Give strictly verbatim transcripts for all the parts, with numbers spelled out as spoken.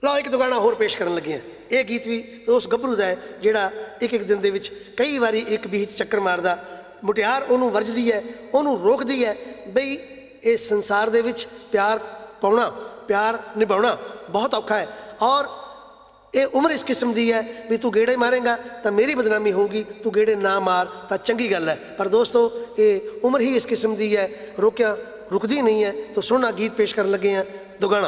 ਲਓ ਇੱਕ ਦੁਗਾਣਾ ਹੋਰ ਪੇਸ਼ ਕਰਨ ਲੱਗੇ ਹਾਂ। ਇਹ ਗੀਤ ਵੀ ਉਸ ਗੱਭਰੂ ਦਾ ਹੈ ਜਿਹੜਾ ਇੱਕ ਇੱਕ ਦਿਨ ਦੇ ਵਿੱਚ ਕਈ ਵਾਰੀ ਇੱਕ ਬੀਚ ਚੱਕਰ ਮਾਰਦਾ। ਮੁਟਿਆਰ ਉਹਨੂੰ ਵਰਜਦੀ ਹੈ, ਉਹਨੂੰ ਰੋਕਦੀ ਹੈ ਬਈ ਇਸ ਸੰਸਾਰ ਦੇ ਵਿੱਚ ਪਿਆਰ ਪਾਉਣਾ, ਪਿਆਰ ਨਿਭਾਉਣਾ ਬਹੁਤ ਔਖਾ ਹੈ ਔਰ ਇਹ ਉਮਰ ਇਸ ਕਿਸਮ ਦੀ ਹੈ ਵੀ ਤੂੰ ਗੇੜੇ ਮਾਰੇਗਾ ਤਾਂ ਮੇਰੀ ਬਦਨਾਮੀ ਹੋਊਗੀ, ਤੂੰ ਗੇੜੇ ਨਾ ਮਾਰ ਤਾਂ ਚੰਗੀ ਗੱਲ ਹੈ। ਪਰ ਦੋਸਤੋ ਇਹ ਉਮਰ ਹੀ ਇਸ ਕਿਸਮ ਦੀ ਹੈ, ਰੋਕਿਆ ਰੁਕਦੀ ਨਹੀਂ ਹੈ। ਤਾਂ ਸੋਹਣਾ ਗੀਤ ਪੇਸ਼ ਕਰਨ ਲੱਗੇ ਹਾਂ, ਦੁਗਾਣਾ।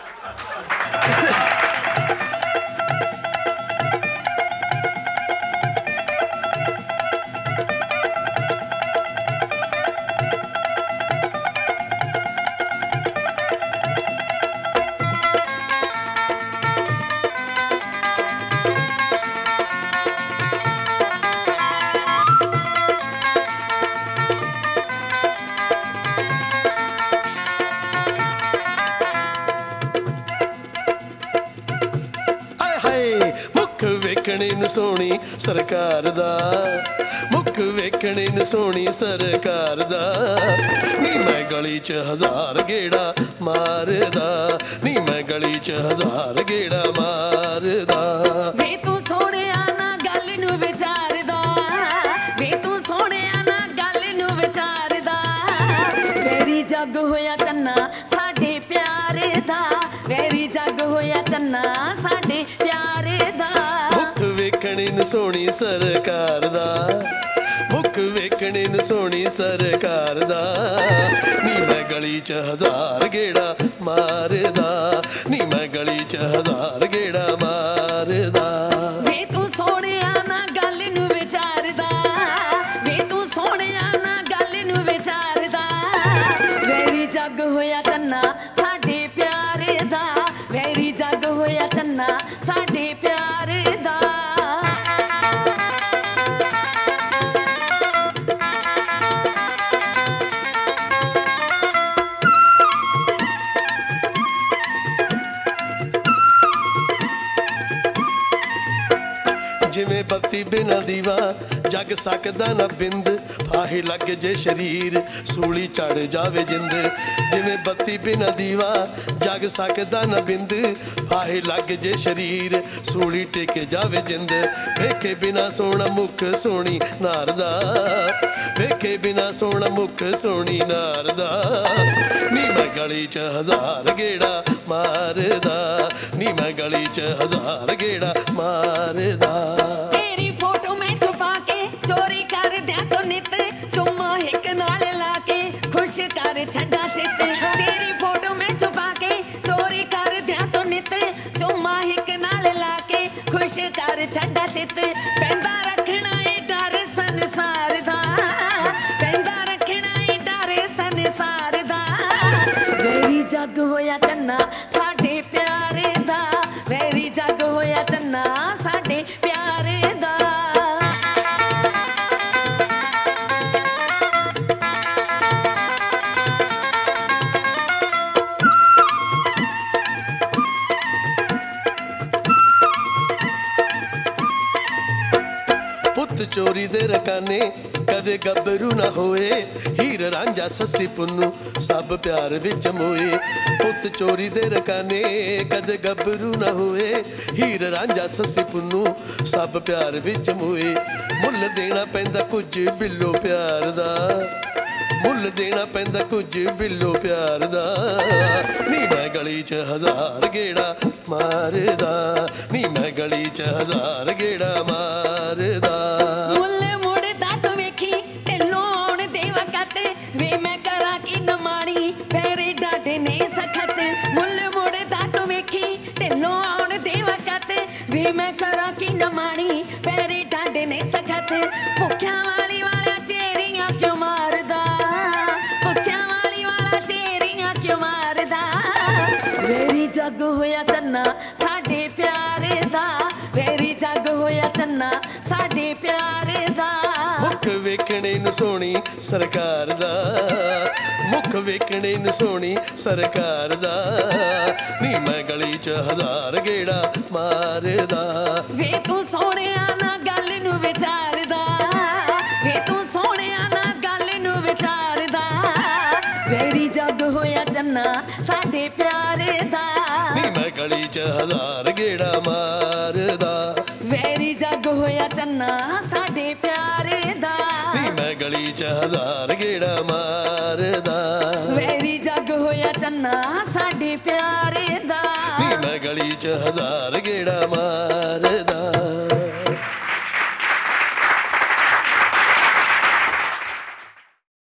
ਵੇਖਣੇ ਨੂੰ ਸੋਹਣੀ ਸਰਕਾਰ ਦਾ, ਮੁੱਖ ਵੇਖਣੇ ਨੂੰ ਸੋਹਣੀ ਸਰਕਾਰ ਦਾ। ਨੀ ਮੈਂ ਗਲੀ 'ਚ ਹਜ਼ਾਰ ਗੇੜਾ ਮਾਰਦਾ, ਨੀ ਮੈਂ ਗਲੀ 'ਚ ਹਜ਼ਾਰ ਗੇੜਾ ਮਾਰਦਾ। ਵੇ ਤੂੰ ਸੋਹਣਿਆ ਨਾ ਗੱਲ ਨੂੰ ਵਿਚਾਰਦਾ, ਵੇ ਤੂੰ ਸੋਹਣਿਆ ਨਾ ਗੱਲ ਨੂੰ ਵਿਚਾਰਦਾ। ਵੈਰੀ ਜੱਗ ਹੋਇਆ ਚੰਨਾ ਸਾਡੇ ਪਿਆਰ ਦਾ, ਵੈਰੀ ਜੱਗ ਹੋਇਆ ਚੰਨਾ ਸਾਡੇ ਪਿਆਰ ਦਾ। ਵੇਖਣੇ ਨੂੰ ਸੋਹਣੀ ਸਰਕਾਰ ਦਾ, ਮੁੱਖ ਵੇਖਣੇ ਨੂੰ ਸੋਹਣੀ ਸਰਕਾਰ ਦਾ। ਨੀ ਮੈਂ ਗਲੀ 'ਚ ਹਜ਼ਾਰ ਗੇੜਾ ਮਾਰਦਾ, ਨੀ ਮੈਂ ਗਲੀ 'ਚ ਹਜ਼ਾਰ ਗੇੜਾ ਮਾਰਦਾ। ਵੇ ਤੂੰ ਸੋਹਣਿਆ ਨਾ ਗੱਲ ਨੂੰ ਵਿਚਾਰਦਾ, ਵੇ ਤੂੰ ਸੋਹਣਿਆ ਨਾ ਗੱਲ ਨੂੰ ਵਿਚਾਰਦਾ। ਵੈਰੀ ਜੱਗ ਹੋਇਆ ਚੰਨਾ ਸਾਡੇ ਪਿਆਰ ਦਾ, ਵੈਰੀ ਜੱਗ ਹੋਇਆ ਚੰਨਾ ਸਾਡੇ ਪਿਆਰ ਦਾ। ਜਿਵੇਂ ਬੱਤੀ ਬਿਨਾਂ ਦੀਵਾ ਜਗ ਸਕਦਾ ਨਾ ਬਿੰਦ, ਆਹੇ ਲੱਗ ਜੇ ਸ਼ਰੀਰ ਸੂਲੀ ਚੜ ਜਾਵੇ ਜਿੰਦ। ਜਿਵੇਂ ਬੱਤੀ ਬਿਨਾਂ ਦੀਵਾ ਜਗ ਸਕਦਾ ਨਾ ਬਿੰਦ, ਆਹੇ ਲੱਗ ਜੇ ਸ਼ਰੀਰ ਸੂਲੀ ਟਿਕ ਜਾਵੇ ਜਿੰਦ। ਵੇਖੇ ਬਿਨਾਂ ਸੋਹਣਾ ਮੁੱਖ ਸੋਹਣੀ ਨਾਰ ਦਾ, ਵੇਖੇ ਬਿਨਾਂ ਸੋਹਣਾ ਮੁੱਖ ਸੋਹਣੀ ਨਾਰ ਦਾ। ਨੀ ਮੈਂ ਗਲੀ 'ਚ ਹਜ਼ਾਰ ਗੇੜਾ ਮਾਰਦਾ, ਨੀ ਮੈਂ ਗਲੀ 'ਚ ਹਜ਼ਾਰ ਗੇੜਾ ਮਾਰਦਾ। ਤੇਰੀ ਫੋਟੋ ਮੈਂ ਛੁਪਾ ਕੇ ਚੋਰੀ ਕਰ ਦਿਆਂ ਤੋ ਨਿਤ, ਚੁੰਮਾ ਹਿੱਕ ਨਾਲ ਲਾ ਕੇ ਖੁਸ਼ ਕਰ ਛੱਡਾ ਚਿੱਤ। ਤੇਰੀ ਫੋਟੋ ਮੈਂ ਛੁਪਾ ਕੇ ਚੋਰੀ ਕਰ ਦਿਆਂ ਤੋ ਨਿਤ, ਚੁੰਮਾ ਹਿੱਕ ਨਾਲ ਲਾ ਕੇ ਖੁਸ਼ ਕਰ ਛੱਡਾ ਚਿੱਤ। ਪੈਂਦਾ ਰੱਖਣਾ ਏ ਡਰ ਸੰਸਾਰ ਦਾ, ਪੈਂਦਾ ਰੱਖਣਾ ਏ ਡਰ ਸੰਸਾਰ ਦਾ। ਵੈਰੀ ਜੱਗ ਹੋਇਆ ਚੰਨਾ ਸਾਡੇ ਪਿਆਰ ਦਾ, ਵੈਰੀ ਜੱਗ ਹੋਇਆ ਚੰਨਾ ਸਾਡੇ ਪਿਆਰ ਦਾ। ਪੁੱਤ ਚੋਰੀ ਦੇ ਰਕਾਨੇ ਕਦੇ ਗੱਭਰੂ ਨਾ ਹੋਏ, ਹੀਰ ਰਾਂਝਾ ਸੱਸੀ ਪੁੰਨੂ ਸਭ ਪਿਆਰ ਵਿੱਚ ਮੋਏ। ਪੁੱਤ ਚੋਰੀ ਦੇ ਰਕਾਨੇ ਕਦੇ ਗੱਭਰੂ ਨਾ ਹੋਏ, ਹੀਰ ਰਾਂਝਾ ਸੱਸੀ ਪੁੰਨੂ ਸਭ ਪਿਆਰ ਵਿੱਚ ਮੋਏ। ਮੁੱਲ ਦੇਣਾ ਪੈਂਦਾ ਕੁਝ ਬਿੱਲੋ ਪਿਆਰ ਦਾ, ਮੁੱਲ ਦੇਣਾ ਪੈਂਦਾ ਕੁਝ ਬਿੱਲੋ ਪਿਆਰ ਦਾ। ਨੀ ਮੈਂ ਗਲੀ 'ਚ ਹਜ਼ਾਰ ਗੇੜਾ ਮਾਰਦਾ, ਨੀ ਮੈਂ ਗਲੀ 'ਚ ਹਜ਼ਾਰ ਗੇੜਾ ਮਾਰਦਾ। ਮੁੱਲ ਮੁੜਦਾ ਤੂੰ ਵੇਖੀ ਢਿੱਲੋਂ ਆਉਣ ਦੇ ਵਕਤ, ਵੇ ਮੈਂ ਕਰਾਂ ਕੀ ਨਾ ਮਾੜੀ ਪੈਰੇ ਡਾਢੇ ਨੇ ਸਖਤ। ਮੁੱਲ ਮੁੜਦਾ ਤੂੰ ਵੇਖੀ ਢਿੱਲੋਂ ਆਉਣ ਦੇ ਵਕਤ, ਵੇ ਮੈਂ ਕਰਾਂ ਕੀ ਨਾ ਮਾੜੀ ਪੈਰੇ ਡਾਢੇ ਨੇ ਸਖਤ। ਭੁੱਖਿਆਂ ਵਾਲੀ ਵਾਲਾ ਚੇਰੀਆਂ ਕਿਉਂ ਮਾਰਦਾ, ਭੁੱਖਿਆਂ ਵਾਲੀ ਵਾਲਾ ਚੇਰੀਆਂ ਕਿਉਂ ਮਾਰਦਾ। ਵੈਰੀ ਜੱਗ ਹੋਇਆ ਚੰਨਾ ਸਾਡੇ ਪਿਆਰ ਦਾ, ਵੈਰੀ ਜੱਗ ਹੋਇਆ ਚੰਨਾ ਸਾਡੇ ਪਿਆਰ ਦਾ। ਮੁੱਖ ਵੇਖਣੇ ਨੂੰ ਸੋਹਣੀ ਸਰਕਾਰ ਦਾ, ਮੁੱਖ ਵੇਖਣੇ ਨੂੰ ਸੋਹਣੀ ਸਰਕਾਰ ਦਾ। ਨੀ ਮੈਂ ਗਲੀ 'ਚ ਹਜ਼ਾਰ ਗੇੜਾ ਮਾਰਦਾ। ਵੇ ਤੂੰ ਸੋਹਣਿਆ ਨਾ ਗੱਲ ਨੂੰ ਵਿਚਾਰਦਾ, ਵੇ ਤੂੰ ਸੋਹਣਿਆ ਨਾ ਗੱਲ ਨੂੰ ਵਿਚਾਰਦਾ। ਵੈਰੀ ਜੱਗ ਹੋਇਆ ਚੰਨਾ ਸਾਡੇ ਪਿਆਰ ਦਾ, ਨੀ ਮੈਂ ਗਲੀ 'ਚ ਹਜ਼ਾਰ ਗੇੜਾ ਮਾਰਦਾ ਵੈਰੀ ਜੱਗ ਹੋਇਆ ਚੰਨਾ ਸਾਡੇ ਪਿਆਰ ਦਾ ਨੀ ਮੈਂ ਗਲੀ 'ਚ ਹਜ਼ਾਰ ਗੇੜਾ ਮਾਰਦਾ ਵੈਰੀ ਜੱਗ ਹੋਇਆ ਚੰਨਾ ਸਾਡੇ ਪਿਆਰ ਦਾ ਨੀ ਮੈਂ ਗਲੀ 'ਚ ਹਜ਼ਾਰ ਗੇੜਾ ਮਾਰਦਾ